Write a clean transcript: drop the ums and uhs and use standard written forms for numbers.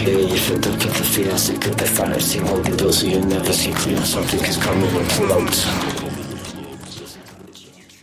clear. You filled up with the fear, sick of the fantasy. Hold the door so you never see clear. Something is coming and float.